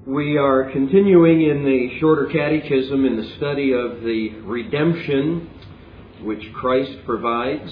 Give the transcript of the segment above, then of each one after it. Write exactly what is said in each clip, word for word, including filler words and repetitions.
We are continuing in the Shorter Catechism in the study of the redemption which Christ provides.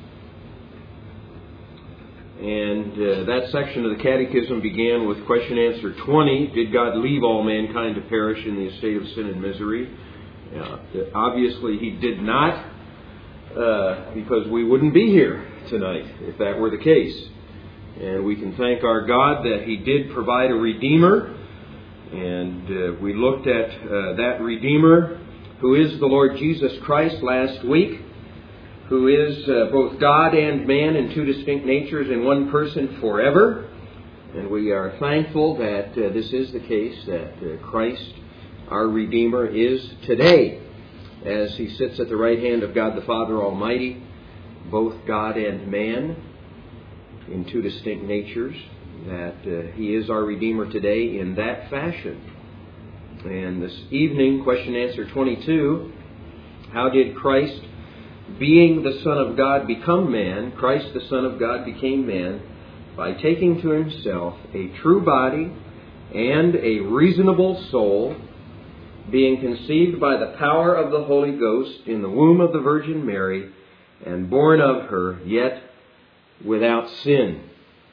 And uh, that section of the Catechism began with question answer twenty. Did God leave all mankind to perish in the estate of sin and misery? Uh, obviously He did not, uh, because we wouldn't be here tonight if that were the case. And we can thank our God that He did provide a Redeemer. And uh, we looked at uh, that Redeemer, who is the Lord Jesus Christ, last week, who is uh, both God and man in two distinct natures in one person forever. And we are thankful that uh, this is the case, that uh, Christ, our Redeemer, is today, as He sits at the right hand of God the Father Almighty, both God and man in two distinct natures, that uh, He is our Redeemer today in that fashion. And this evening, question answer twenty-two, how did Christ, being the Son of God, become man? Christ, the Son of God, became man by taking to Himself a true body and a reasonable soul, being conceived by the power of the Holy Ghost in the womb of the Virgin Mary, and born of her, yet without sin.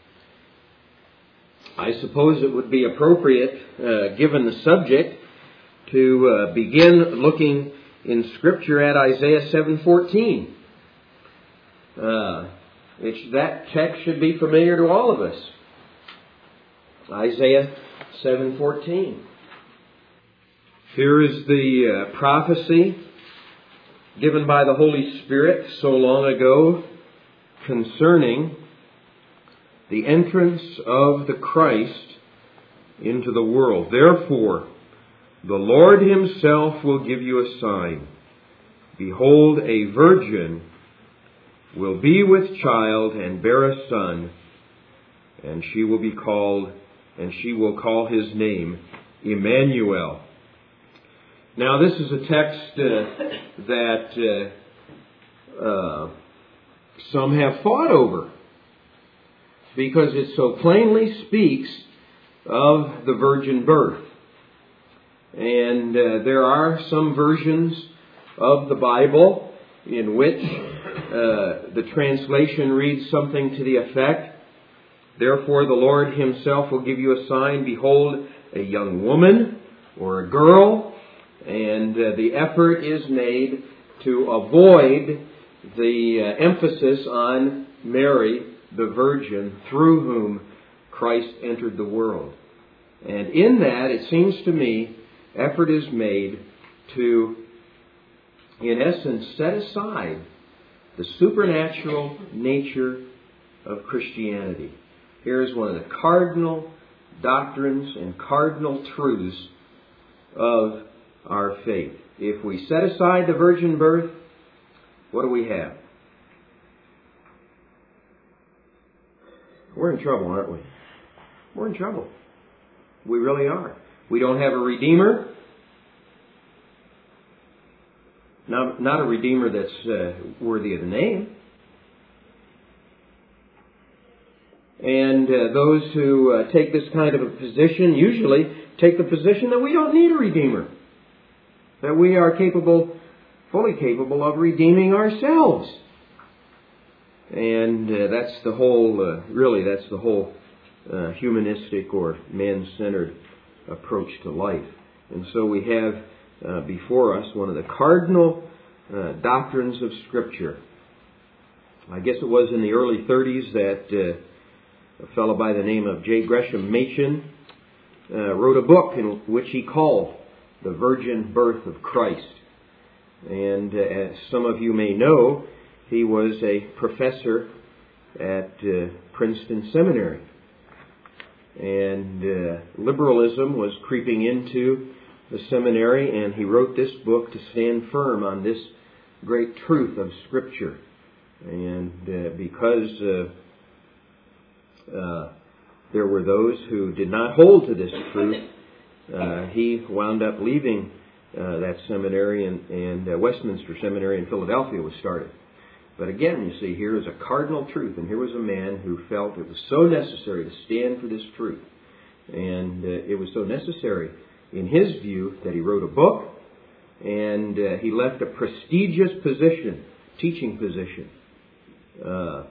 I suppose it would be appropriate, uh, given the subject, to uh, begin looking in Scripture at Isaiah seven fourteen. Uh, which that text should be familiar to all of us. Isaiah seven fourteen. Here is the uh, prophecy given by the Holy Spirit so long ago concerning the entrance of the Christ into the world. Therefore, the Lord Himself will give you a sign. Behold, a virgin will be with child and bear a son, and she will be called, and she will call His name Emmanuel. Now, this is a text uh, that uh, uh, some have fought over, because it so plainly speaks of the virgin birth. And uh, there are some versions of the Bible in which uh, the translation reads something to the effect, therefore the Lord Himself will give you a sign, behold, a young woman or a girl, and uh, the effort is made to avoid the uh, emphasis on Mary, the Virgin, through whom Christ entered the world. And in that, it seems to me, effort is made to, in essence, set aside the supernatural nature of Christianity. Here's one of the cardinal doctrines and cardinal truths of our faith. If we set aside the virgin birth, what do we have? We're in trouble, aren't we? We're in trouble. We really are. We don't have a Redeemer. Not, not a Redeemer that's uh, worthy of the name. And uh, those who uh, take this kind of a position usually take the position that we don't need a Redeemer. That we are capable, fully capable of redeeming ourselves. And uh, that's the whole, uh, really, that's the whole uh, humanistic or man-centered approach to life. And so we have uh, before us one of the cardinal uh, doctrines of Scripture. I guess it was in the early thirties that uh, a fellow by the name of J. Gresham Machen uh, wrote a book in which he called The Virgin Birth of Christ. And uh, as some of you may know, he was a professor at uh, Princeton Seminary. And uh, liberalism was creeping into the seminary, and he wrote this book to stand firm on this great truth of Scripture. And uh, because uh, uh, there were those who did not hold to this truth, uh, he wound up leaving uh, that seminary, and, and uh, Westminster Seminary in Philadelphia was started. But again, you see, here is a cardinal truth. And here was a man who felt it was so necessary to stand for this truth And uh, it was so necessary in his view that he wrote a book, and uh, he left a prestigious position, teaching position, uh,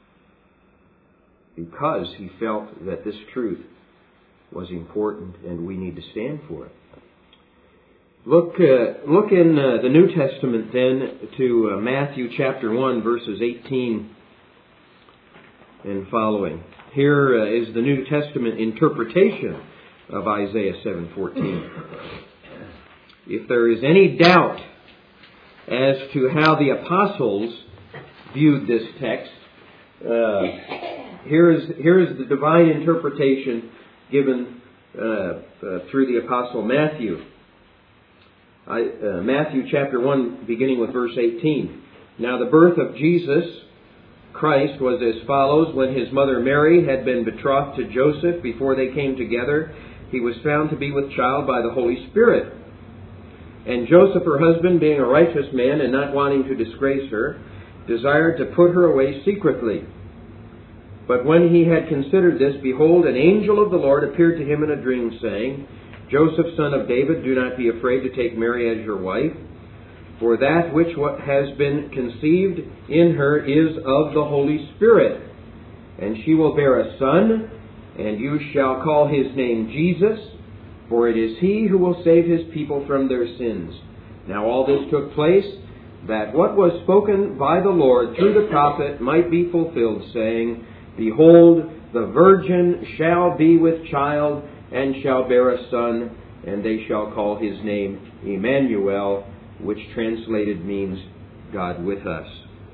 because he felt that this truth was important and we need to stand for it. Look, uh, look in uh, the New Testament then to uh, Matthew chapter one, verses eighteen and following. Here uh, is the New Testament interpretation of Isaiah seven fourteen. If there is any doubt as to how the apostles viewed this text, uh, here is here is the divine interpretation given uh, uh, through the apostle Matthew. I, uh, Matthew chapter one, beginning with verse eighteen. Now the birth of Jesus Christ was as follows. When his mother Mary had been betrothed to Joseph, before they came together, he was found to be with child by the Holy Spirit. And Joseph, her husband, being a righteous man and not wanting to disgrace her, desired to put her away secretly. But when he had considered this, behold, an angel of the Lord appeared to him in a dream, saying, Joseph, son of David, do not be afraid to take Mary as your wife, for that which has been conceived in her is of the Holy Spirit. And she will bear a son, and you shall call his name Jesus, for it is he who will save his people from their sins. Now all this took place, that what was spoken by the Lord through the prophet might be fulfilled, saying, Behold, the virgin shall be with child, and shall bear a son, and they shall call his name Emmanuel, which translated means God with us.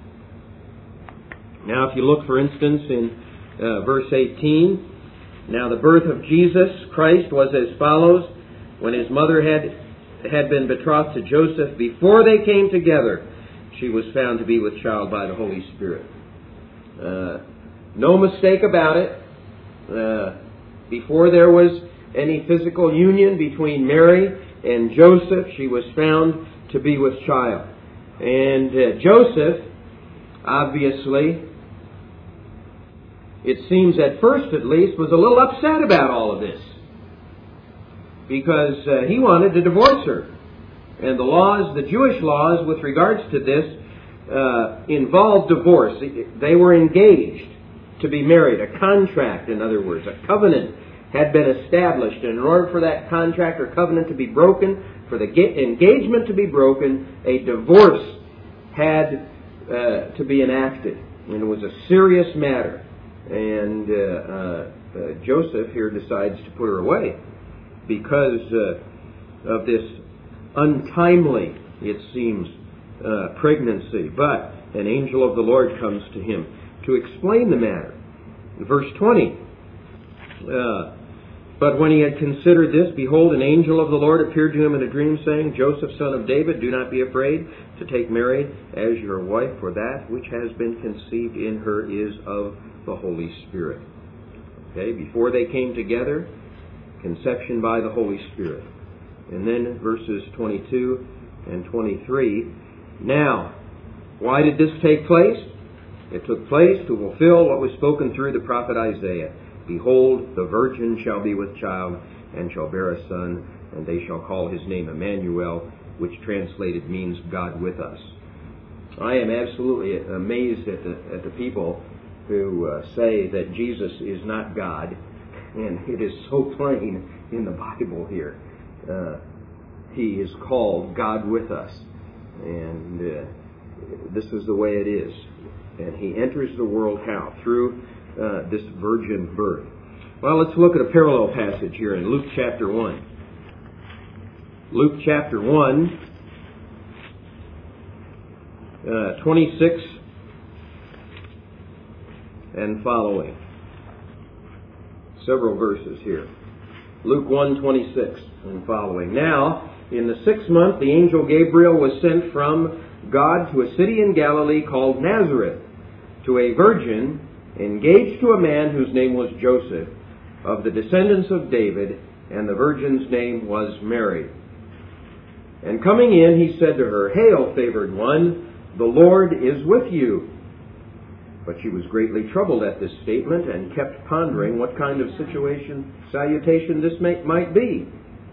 Now if you look, for instance, in uh, verse eighteen, now the birth of Jesus Christ was as follows. When his mother had, had been betrothed to Joseph, before they came together, she was found to be with child by the Holy Spirit. Uh, no mistake about it. Uh, Before there was any physical union between Mary and Joseph, she was found to be with child. And uh, Joseph, obviously, it seems at first at least, was a little upset about all of this. Because uh, he wanted to divorce her. And the laws, the Jewish laws with regards to this, uh, involved divorce. They were engaged to be married. A contract, in other words, a covenant had been established. And in order for that contract or covenant to be broken, for the engagement to be broken, a divorce had uh, to be enacted. And it was a serious matter. And uh, uh, uh, Joseph here decides to put her away because uh, of this untimely, it seems, uh, pregnancy. But an angel of the Lord comes to him to explain the matter. Verse twenty, uh, But when he had considered this, behold, an angel of the Lord appeared to him in a dream, saying, Joseph, son of David, do not be afraid to take Mary as your wife, for that which has been conceived in her is of the Holy Spirit. Okay, before they came together, conception by the Holy Spirit. And then verses twenty-two and twenty-three. Now, why did this take place? It took place to fulfill what was spoken through the prophet Isaiah. Behold, the virgin shall be with child, and shall bear a son, and they shall call his name Emmanuel, which translated means God with us. I am absolutely amazed at the, at the people who uh, say that Jesus is not God, and it is so plain in the Bible here. Uh, he is called God with us, and uh, this is the way it is. And he enters the world how? Through uh, this virgin birth. Well, let's look at a parallel passage here in Luke chapter one. Luke chapter one, uh, twenty-six and following. Several verses here. Luke one, twenty-six and following. Now, in the sixth month, the angel Gabriel was sent from God to a city in Galilee called Nazareth, to a virgin engaged to a man whose name was Joseph, of the descendants of David, and the virgin's name was Mary. And coming in, he said to her, Hail, favored one, the Lord is with you. But she was greatly troubled at this statement and kept pondering what kind of situation, salutation this may, might be.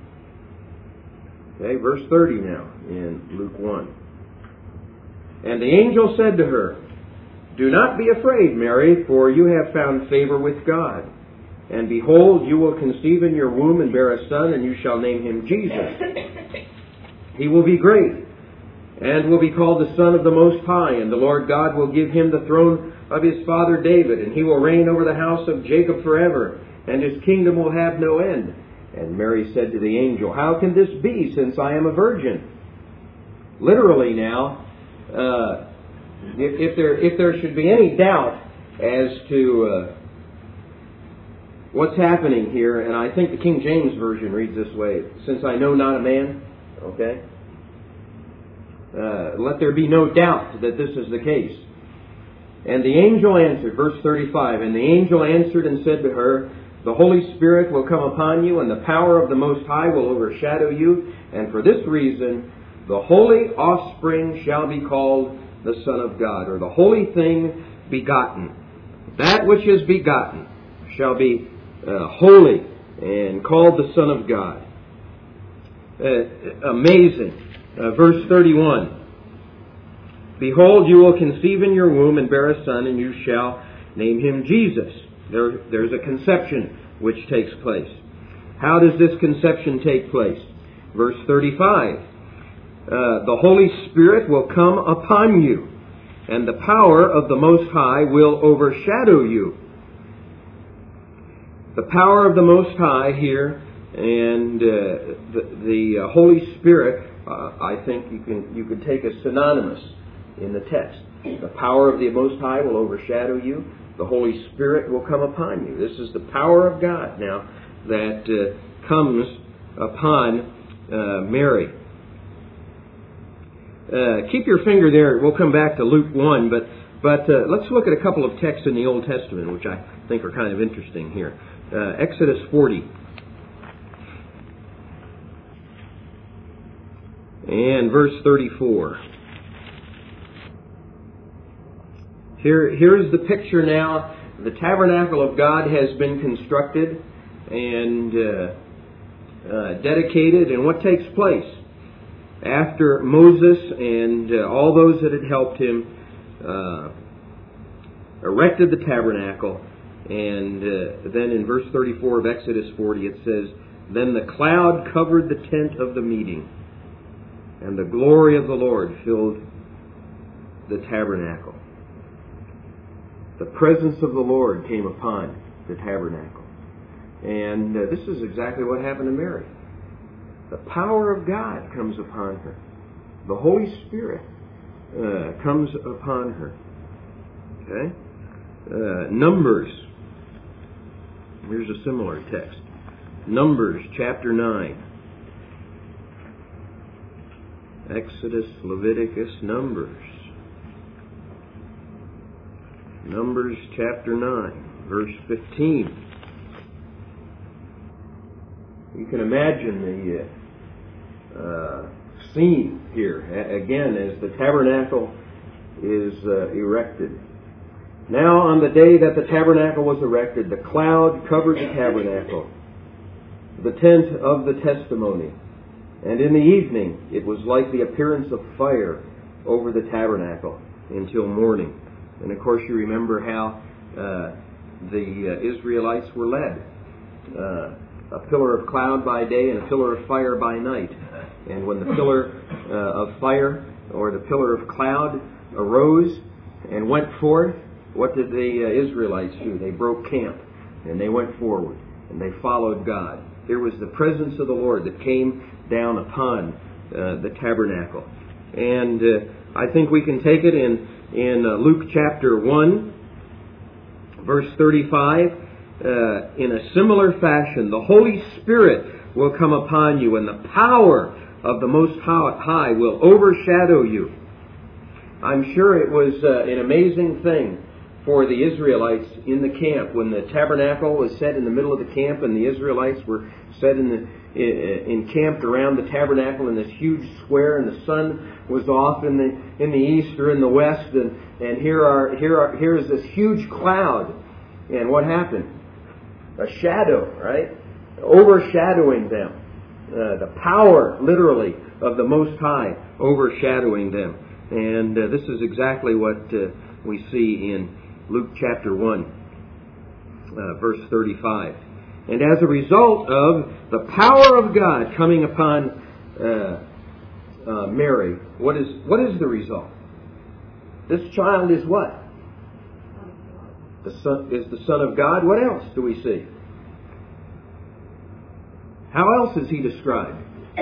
Okay, verse thirty now in Luke one. And the angel said to her, "Do not be afraid, Mary, for you have found favor with God. And behold, you will conceive in your womb and bear a son, and you shall name him Jesus. He will be great, and will be called the Son of the Most High, and the Lord God will give him the throne of his father David, and he will reign over the house of Jacob forever, and his kingdom will have no end." And Mary said to the angel, "How can this be, since I am a virgin?" Literally now, uh, if, if there if there should be any doubt as to uh, what's happening here, and I think the King James Version reads this way, "Since I know not a man," okay? Uh, let there be no doubt that this is the case. And the angel answered, verse thirty-five, and the angel answered and said to her, "The Holy Spirit will come upon you, and the power of the Most High will overshadow you, and for this reason the holy offspring shall be called the Son of God," or the holy thing begotten. That which is begotten shall be uh, holy and called the Son of God. Uh, amazing. Uh, verse thirty-one. "Behold, you will conceive in your womb and bear a son, and you shall name him Jesus." There, there's a conception which takes place. How does this conception take place? Verse thirty-five. Uh, "the Holy Spirit will come upon you, and the power of the Most High will overshadow you." The power of the Most High here, and uh, the, the uh, Holy Spirit, uh, I think you can you could take as synonymous in the text. The power of the Most High will overshadow you. The Holy Spirit will come upon you. This is the power of God now that uh, comes upon uh, Mary. Uh, keep your finger there. We'll come back to Luke one, but but uh, let's look at a couple of texts in the Old Testament, which I think are kind of interesting here. Uh, Exodus forty. And verse thirty-four. Here, here's the picture now. The tabernacle of God has been constructed and uh, uh, dedicated. And what takes place? After Moses and uh, all those that had helped him uh, erected the tabernacle, and uh, then in verse thirty-four of Exodus forty it says, "Then the cloud covered the tent of the meeting, and the glory of the Lord filled the tabernacle." The presence of the Lord came upon the tabernacle. And uh, this is exactly what happened to Mary. The power of God comes upon her. The Holy Spirit uh, comes upon her. Okay? Uh, Numbers. Here's a similar text. Numbers chapter nine. Exodus, Leviticus, Numbers. Numbers chapter nine, verse fifteen. You can imagine the uh, uh, scene here, a- again, as the tabernacle is uh, erected. "Now on the day that the tabernacle was erected, the cloud covered the tabernacle, the tent of the testimony. And in the evening it was like the appearance of fire over the tabernacle until morning." And of course you remember how uh, the uh, Israelites were led. Uh, a pillar of cloud by day and a pillar of fire by night. And when the pillar uh, of fire or the pillar of cloud arose and went forth, what did the uh, Israelites do? They broke camp and they went forward and they followed God. There was the presence of the Lord that came down upon uh, the tabernacle. And uh, I think we can take it in in uh, Luke chapter one, verse thirty-five. Uh, in a similar fashion, the Holy Spirit will come upon you, and the power of the Most High will overshadow you. I'm sure it was uh, an amazing thing for the Israelites in the camp when the tabernacle was set in the middle of the camp and the Israelites were set in the encamped around the tabernacle in this huge square, and the sun was off in the in the east or in the west, and, and here are here are here is this huge cloud. And what happened? A shadow, right? Overshadowing them. Uh, the power, literally, of the Most High overshadowing them. And uh, this is exactly what uh, we see in Luke chapter one, uh, verse thirty-five. And as a result of the power of God coming upon uh, uh, Mary, what is what is the result? This child is what? The son is the Son of God. What else do we see? How else is he described?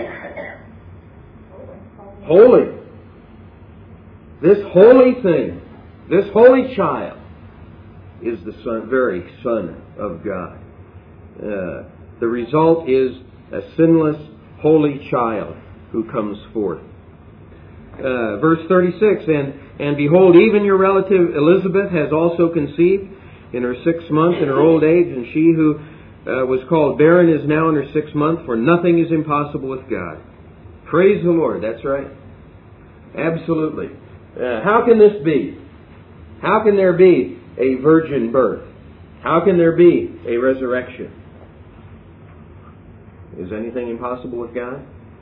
Holy. This holy thing, this holy child, is the son, very Son of God. Uh, the result is a sinless, holy child who comes forth. Uh, verse thirty-six, and, and behold, even your relative Elizabeth has also conceived in her sixth month, in her old age, and she who uh, was called barren is now in her sixth month, for nothing is impossible with God. Praise the Lord, that's right. Absolutely. Uh, how can this be? How can there be a virgin birth? How can there be a resurrection? Is anything impossible with God?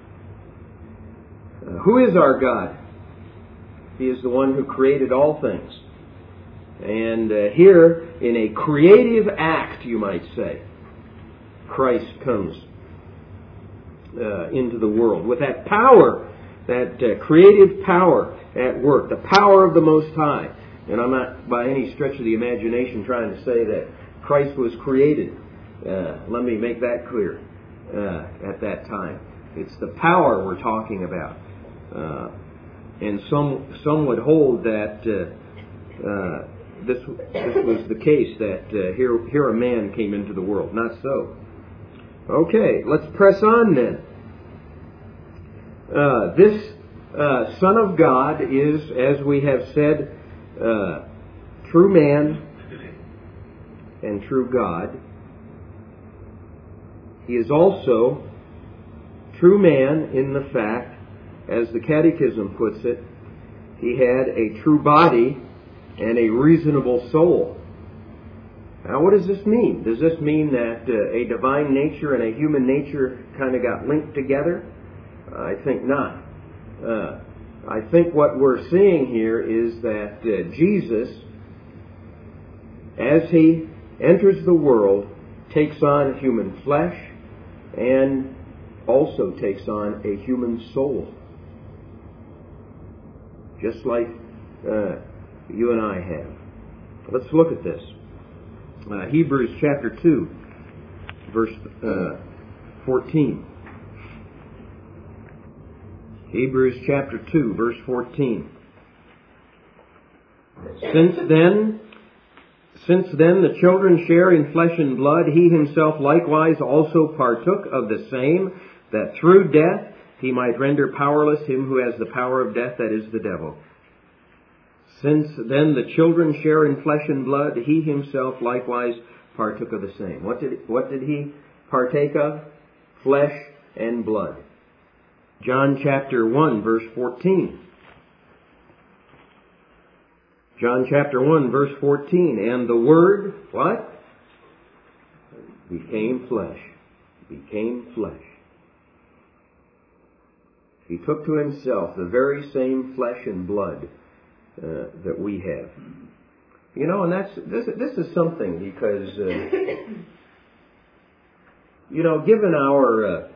Uh, who is our God? He is the one who created all things. And uh, here, in a creative act, you might say, Christ comes uh, into the world with that power, that uh, creative power at work, the power of the Most High. And I'm not by any stretch of the imagination trying to say that Christ was created. Uh, let me make that clear uh, at that time. It's the power we're talking about. Uh, and some some would hold that uh, uh, this this was the case, that uh, here here a man came into the world. Not so. Okay, let's press on then. Uh, this uh, Son of God is, as we have said, uh, true man and true God. He is also true man in the fact, as the Catechism puts it, he had a true body and a reasonable soul. Now, what does this mean? Does this mean that uh, a divine nature and a human nature kind of got linked together? Uh, I think not. Uh, I think what we're seeing here is that uh, Jesus, as he enters the world, takes on human flesh and also takes on a human soul. Just like uh, you and I have. Let's look at this. Uh, Hebrews chapter two, verse uh, fourteen. Hebrews chapter two, verse fourteen. Since then, since then the children share in flesh and blood, he himself likewise also partook of the same, that through death he might render powerless him who has the power of death, that is the devil. Since then the children share in flesh and blood, he himself likewise partook of the same. What did, what did he partake of? Flesh and blood. John chapter one, verse fourteen. John chapter one, verse fourteen. And the Word, what? Became flesh. Became flesh. He took to himself the very same flesh and blood uh, that we have. You know, and that's this. This is something because uh, you know, given our uh,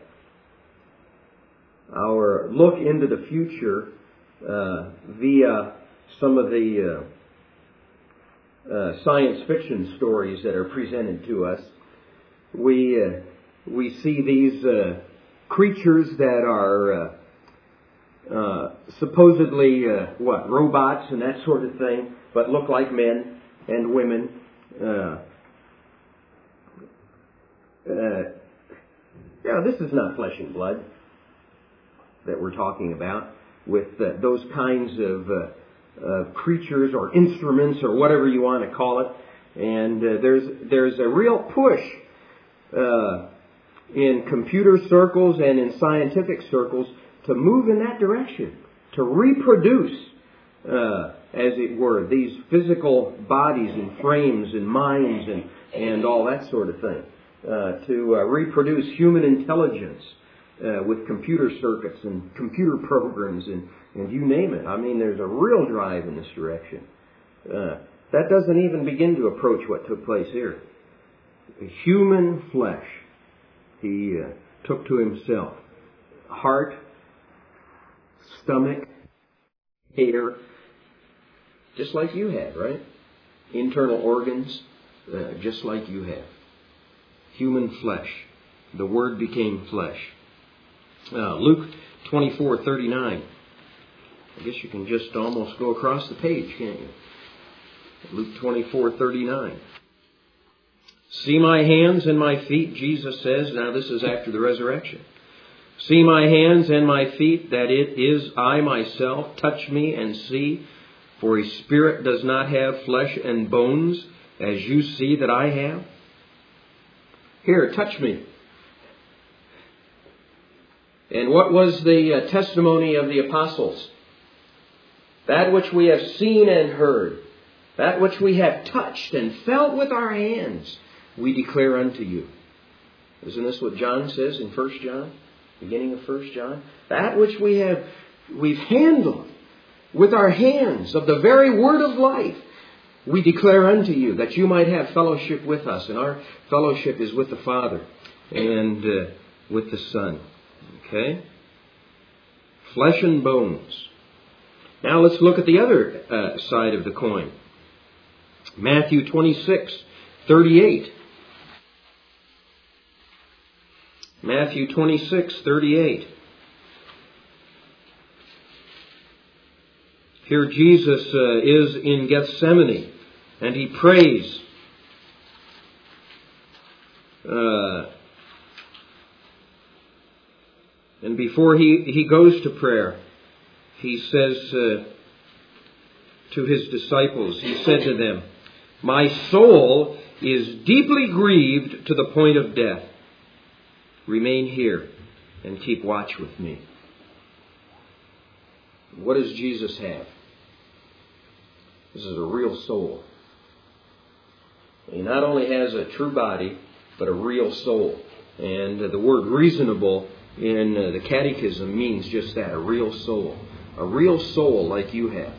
our look into the future uh, via some of the uh, uh, science fiction stories that are presented to us, we uh, we see these uh, creatures that are uh, uh, supposedly uh, what robots and that sort of thing, but look like men and women. Uh, uh, yeah, this is not flesh and blood that we're talking about, with uh, those kinds of uh, uh, creatures or instruments or whatever you want to call it. And uh, there's there's a real push uh, in computer circles and in scientific circles to move in that direction, to reproduce, uh, as it were, these physical bodies and frames and minds and, and all that sort of thing, uh, to uh, reproduce human intelligence uh, with computer circuits and computer programs and, and you name it. I mean, there's a real drive in this direction. Uh, that doesn't even begin to approach what took place here. Human flesh he uh, took to himself. Heart, stomach, hair, just like you have, right? Internal organs, uh, just like you have. Human flesh. The Word became flesh. Uh, Luke twenty-four thirty-nine. I guess you can just almost go across the page, can't you? Luke twenty-four thirty-nine. See my hands and my feet, Jesus says. Now this is after the resurrection. See my hands and my feet, that it is I myself. Touch me and see. For a spirit does not have flesh and bones, as you see that I have. Here, touch me. And what was the uh, testimony of the apostles? That which we have seen and heard, that which we have touched and felt with our hands, we declare unto you. Isn't this what John says in First John? Beginning of First John? That which we have, we've handled with our hands of the very word of life, we declare unto you, that you might have fellowship with us. And our fellowship is with the Father and uh, with the Son. Okay? Flesh and bones. Now let's look at the other uh, side of the coin. Matthew twenty-six thirty-eight. Matthew twenty-six thirty-eight. Here Jesus uh, is in Gethsemane and he prays. Uh, and before he, he goes to prayer, he says uh, to his disciples, he said to them, my soul is deeply grieved to the point of death. Remain here and keep watch with me. What does Jesus have? This is a real soul. He not only has a true body, but a real soul. And uh, the word reasonable in uh, the Catechism means just that, a real soul. A real soul like you have.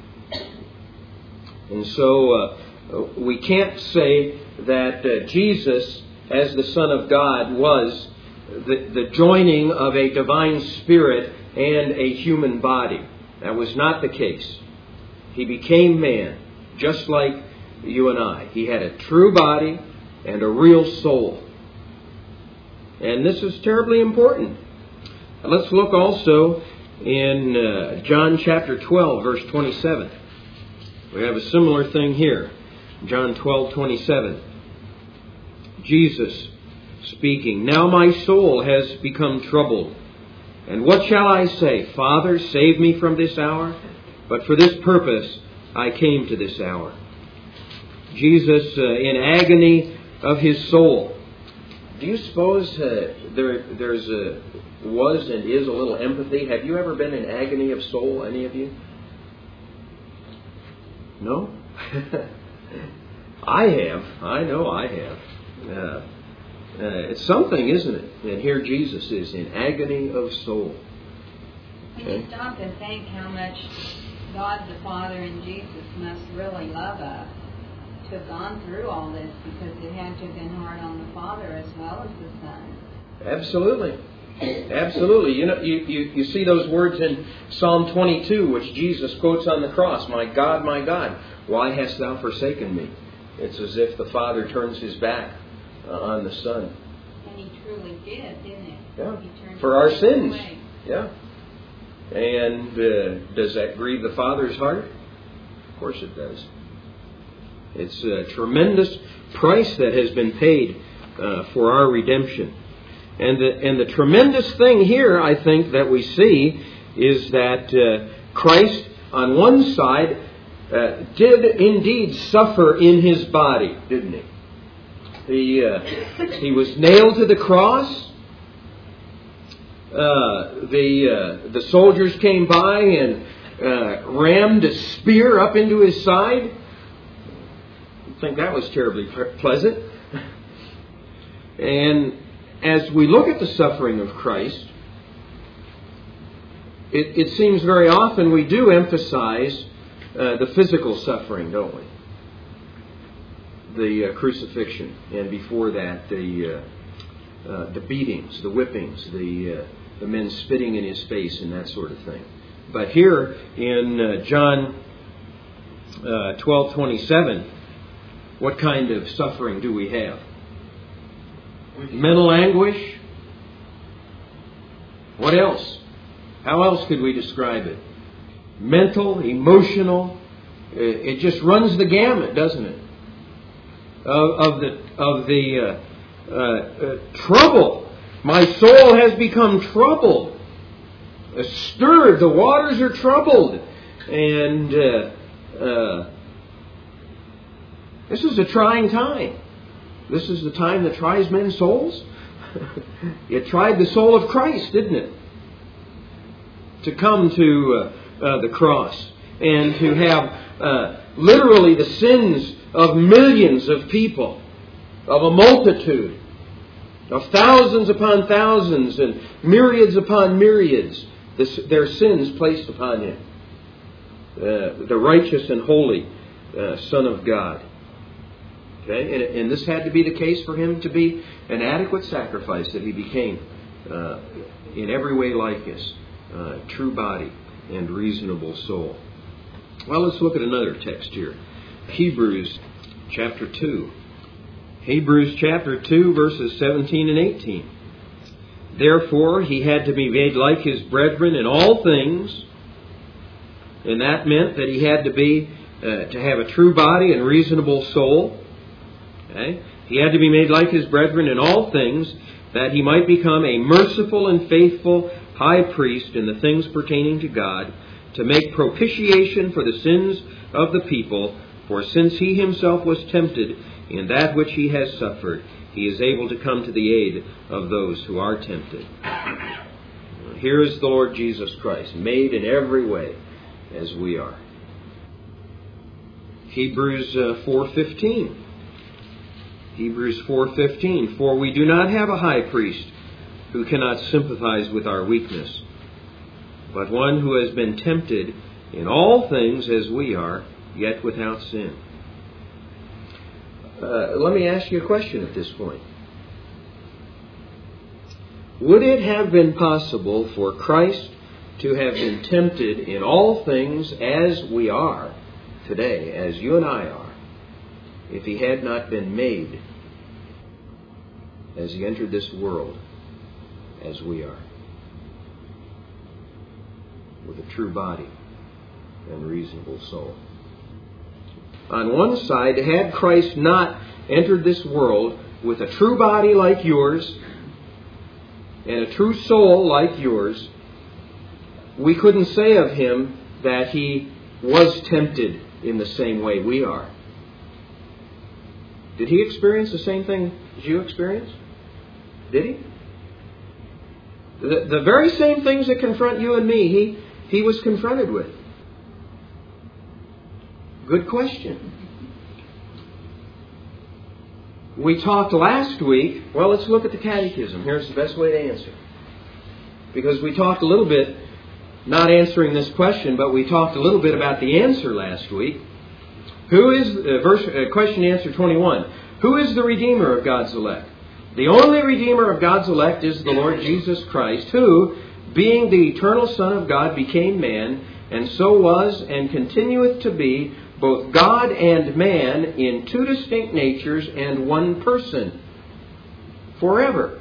And so uh, we can't say that uh, Jesus, as the Son of God, was the, the joining of a divine spirit and a human body. That was not the case. He became man, just like you and I. He had a true body and a real soul. And this is terribly important. Let's look also in uh, John chapter twelve, verse twenty-seven. We have a similar thing here. John twelve twenty-seven. Jesus speaking, now my soul has become troubled. And what shall I say? Father, save me from this hour? But for this purpose I came to this hour. Jesus uh, in agony of his soul. Do you suppose uh, there there's a, was and is a little empathy? Have you ever been in agony of soul, any of you? No? I have. I know I have. Uh, Uh, it's something, isn't it? And here Jesus is in agony of soul. Okay. You stop and think how much God the Father and Jesus must really love us to have gone through all this, because it had to have been hard on the Father as well as the Son. Absolutely. Absolutely. You know, you, you, you see those words in Psalm twenty-two, which Jesus quotes on the cross. My God, my God, why hast thou forsaken me? It's as if the Father turns his back Uh, on the Son. And he truly did, didn't he? Yeah. He turned for our sins. Away. Yeah. And uh, does that grieve the Father's heart? Of course it does. It's a tremendous price that has been paid uh, for our redemption. And the, and the tremendous thing here, I think, that we see is that uh, Christ, on one side, uh, did indeed suffer in his body, didn't he? He, uh, he was nailed to the cross. Uh, the uh, the soldiers came by and uh, rammed a spear up into his side. I think that was terribly pleasant. And as we look at the suffering of Christ, it, it seems very often we do emphasize uh, the physical suffering, don't we? The uh, crucifixion, and before that, the uh, uh, the beatings, the whippings, the uh, the men spitting in his face, and that sort of thing. But here in uh, John uh, twelve twenty-seven, what kind of suffering do we have? Mental anguish. What else? How else could we describe it? Mental, emotional. It just runs the gamut, doesn't it? Of, of the of the uh, uh, uh, trouble. My soul has become troubled, uh, stirred. The waters are troubled, and uh, uh, this is a trying time. This is the time that tries men's souls. It tried the soul of Christ, didn't it? To come to uh, uh, the cross and to have uh, literally the sins of millions of people, of a multitude, of thousands upon thousands and myriads upon myriads, this, their sins placed upon Him. Uh, the righteous and holy uh, Son of God. Okay? And, and this had to be the case for Him to be an adequate sacrifice, that He became uh, in every way like us, uh, true body and reasonable soul. Well, let's look at another text here. Hebrews chapter two. Hebrews chapter two, verses seventeen and eighteen. Therefore, He had to be made like His brethren in all things. And that meant that He had to be, uh, to have a true body and reasonable soul. Okay? He had to be made like His brethren in all things, that He might become a merciful and faithful high priest in the things pertaining to God, to make propitiation for the sins of the people. For since He Himself was tempted in that which He has suffered, He is able to come to the aid of those who are tempted. Here is the Lord Jesus Christ, made in every way as we are. Hebrews uh, four fifteen. Hebrews four fifteen. For we do not have a high priest who cannot sympathize with our weakness, but one who has been tempted in all things as we are, yet without sin. Uh, let me ask you a question at this point. Would it have been possible for Christ to have been tempted in all things as we are today, as you and I are, if He had not been made as He entered this world as we are, with a true body and reasonable soul? On one side, had Christ not entered this world with a true body like yours and a true soul like yours, we couldn't say of Him that He was tempted in the same way we are. Did He experience the same thing as you experienced? Did He? The, the very same things that confront you and me, He, he was confronted with. Good question. We talked last week, well, let's look at the catechism. Here's the best way to answer. Because we talked a little bit, not answering this question, but we talked a little bit about the answer last week. Who is, uh, verse, uh, question answer twenty-one. Who is the Redeemer of God's elect? The only Redeemer of God's elect is the Lord Jesus Christ, who, being the eternal Son of God, became man, and so was and continueth to be both God and man in two distinct natures and one person forever.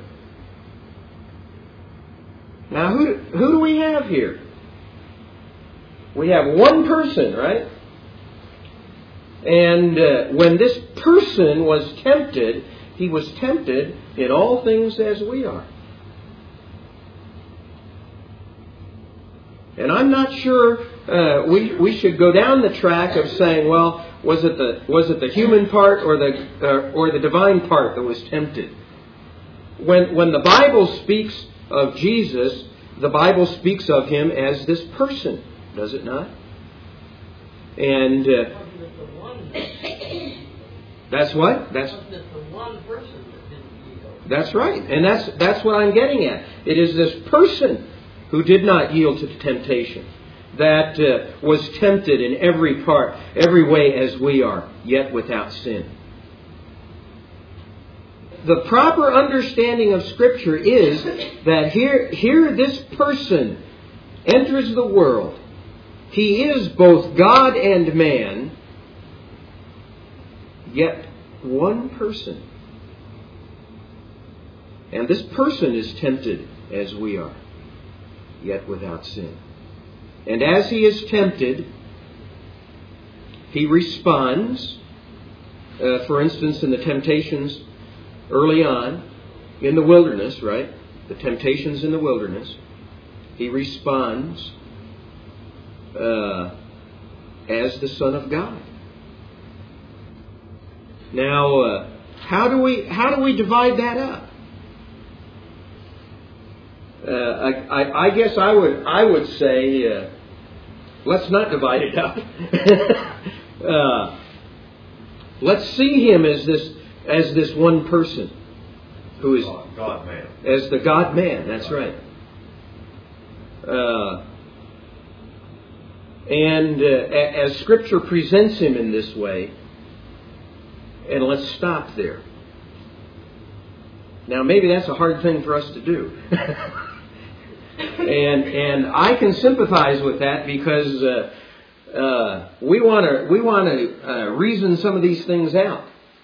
Now, who, who do we have here? We have one person, right? And uh, when this person was tempted, He was tempted in all things as we are. And I'm not sure uh, we, we should go down the track of saying, well, was it the was it the human part or the uh, or the divine part that was tempted? When when the Bible speaks of Jesus, the Bible speaks of him as this person, does it not? And uh, that's what? That's That's right. And that's that's what I'm getting at. It is this person who did not yield to temptation, that uh, was tempted in every part, every way as we are, yet without sin. The proper understanding of Scripture is that here, here this person enters the world. He is both God and man, yet one person. And this person is tempted as we are, yet without sin. And as he is tempted, he responds. Uh, for instance, in the temptations early on, in the wilderness, right? The temptations in the wilderness, he responds uh, as the Son of God. Now, uh, how do we how do we divide that up? Uh, I, I, I guess I would I would say uh, let's not divide it up. uh, let's see him as this as this one person who is God man, as the God man. That's right. Uh, and uh, as Scripture presents him in this way, and let's stop there. Now, maybe that's a hard thing for us to do. and and I can sympathize with that because uh, uh, we want to we want to uh, reason some of these things out.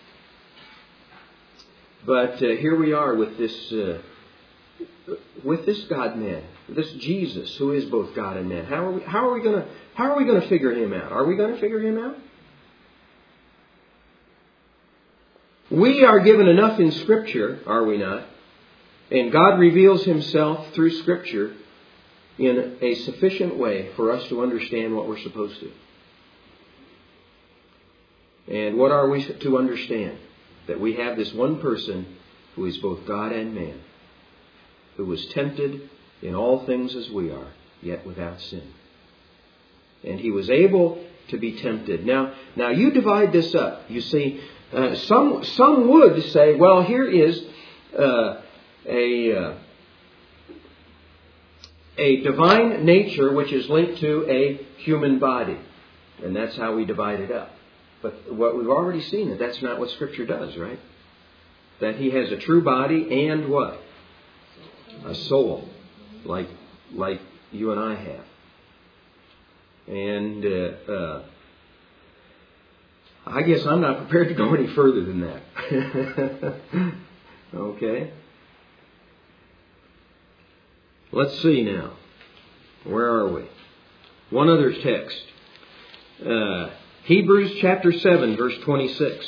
But uh, here we are with this uh, with this God man, this Jesus who is both God and man. How are we how are we going to how are we going to figure him out? Are we going to figure him out? We are given enough in Scripture, are we not? And God reveals himself through Scripture in a sufficient way for us to understand what we're supposed to. And what are we to understand? That we have this one person who is both God and man, who was tempted in all things as we are, yet without sin. And he was able to be tempted. Now, now you divide this up. You see, Uh, some some would say, well, here is uh, a uh, a divine nature which is linked to a human body, and that's how we divide it up. But what we've already seen that that's not what Scripture does, right? That he has a true body and what? A soul, like like you and I have, and. Uh, uh, I guess I'm not prepared to go any further than that. Okay. Let's see now. Where are we? One other text. Uh, Hebrews chapter seven, verse twenty-six.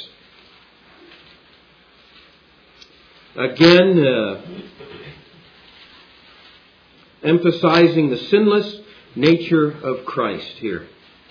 Again, uh, emphasizing the sinless nature of Christ here.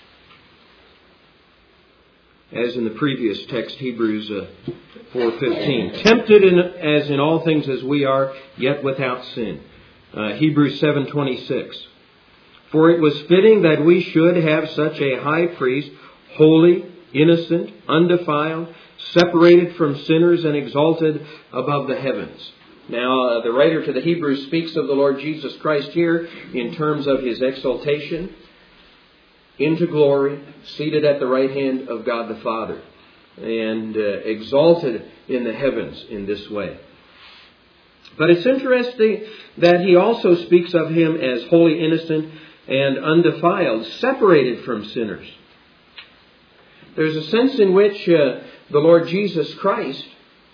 As in the previous text, Hebrews uh, four fifteen. Tempted in, as in all things as we are, yet without sin. Uh, Hebrews seven twenty-six. For it was fitting that we should have such a high priest, holy, innocent, undefiled, separated from sinners and exalted above the heavens. Now, uh, the writer to the Hebrews speaks of the Lord Jesus Christ here in terms of his exaltation into glory, seated at the right hand of God the Father, and uh, exalted in the heavens in this way. But it's interesting that he also speaks of him as holy, innocent, and undefiled, separated from sinners. There's a sense in which uh, the Lord Jesus Christ,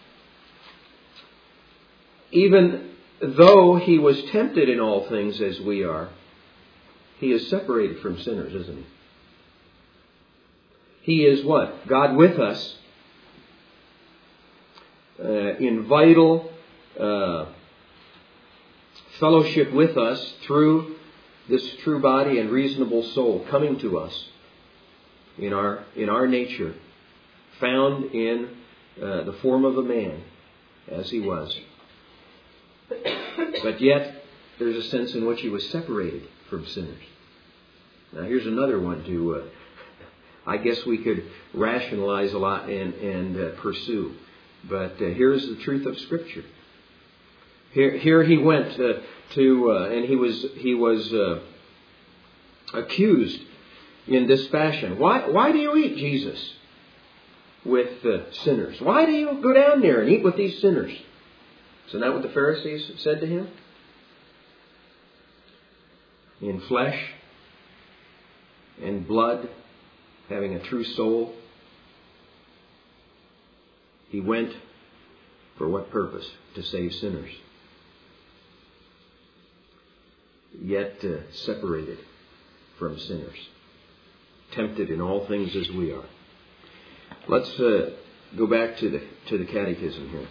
even though he was tempted in all things as we are, he is separated from sinners, isn't he? He is what? God with us uh, in vital uh, fellowship with us through this true body and reasonable soul coming to us in our in our nature, found in uh, the form of a man, as he was. But yet, there's a sense in which he was separated from sinners. Now, here's another one to, uh, I guess we could rationalize a lot and, and uh, pursue. But uh, here's the truth of Scripture. Here, here he went uh, to, uh, and he was he was uh, accused in this fashion. Why why do you eat, Jesus, with uh, sinners? Why do you go down there and eat with these sinners? Isn't that what the Pharisees said to him? In flesh and blood, having a true soul, he went for what purpose? To save sinners. Yet uh, separated from sinners. Tempted in all things as we are. Let's uh, go back to the to the catechism here.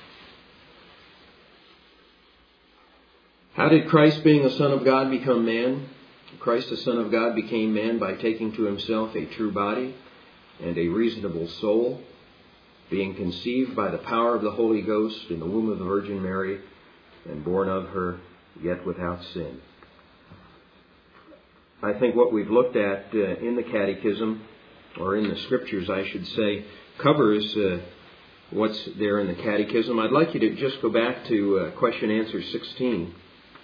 How did Christ, being the Son of God, become man? Christ, the Son of God, became man by taking to himself a true body and a reasonable soul, being conceived by the power of the Holy Ghost in the womb of the Virgin Mary, and born of her, yet without sin. I think what we've looked at uh, in the Catechism, or in the Scriptures, I should say, covers uh, what's there in the Catechism. I'd like you to just go back to uh, question answer sixteen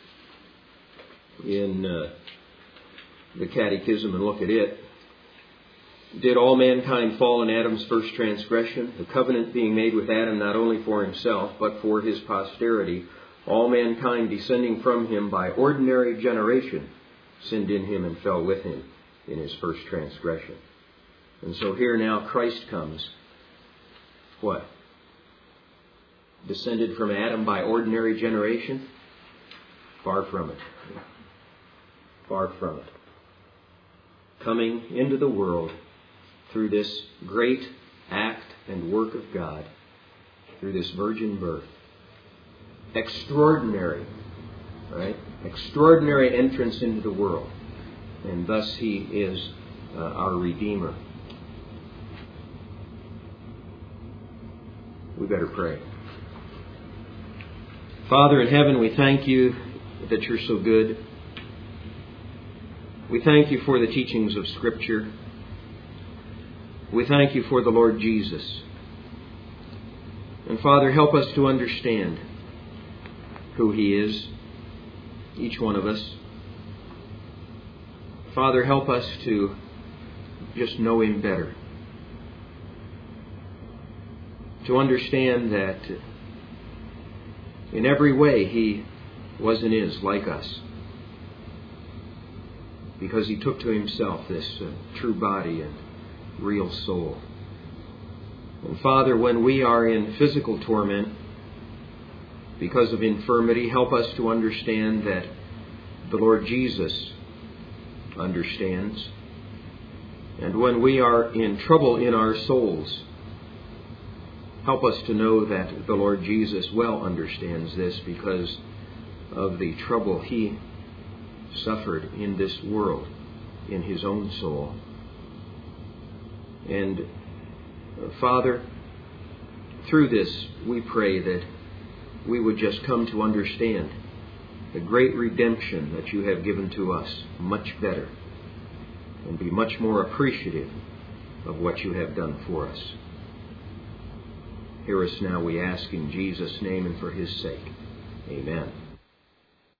in uh, the Catechism and look at it. Did all mankind fall in Adam's first transgression? The covenant being made with Adam not only for himself, but for his posterity, all mankind descending from him by ordinary generation, sinned in him and fell with him in his first transgression. And so here now Christ comes. What? Descended from Adam by ordinary generation? Far from it. Far from it. Coming into the world through this great act and work of God, through this virgin birth. Extraordinary, right? Extraordinary entrance into the world. And thus He is uh, our Redeemer. We better pray. Father in heaven, we thank You that You're so good. We thank You for the teachings of Scripture. We thank You for the Lord Jesus. And Father, help us to understand who He is, each one of us. Father, help us to just know Him better. To understand that in every way He was and is like us. Because He took to Himself this uh, true body and real soul. And Father, when we are in physical torment because of infirmity, help us to understand that the Lord Jesus understands. And when we are in trouble in our souls, help us to know that the Lord Jesus well understands this because of the trouble He suffered in this world, in His own soul. And uh, Father, through this we pray that we would just come to understand the great redemption that You have given to us much better and be much more appreciative of what You have done for us. Hear us now, we ask in Jesus' name and for His sake. Amen.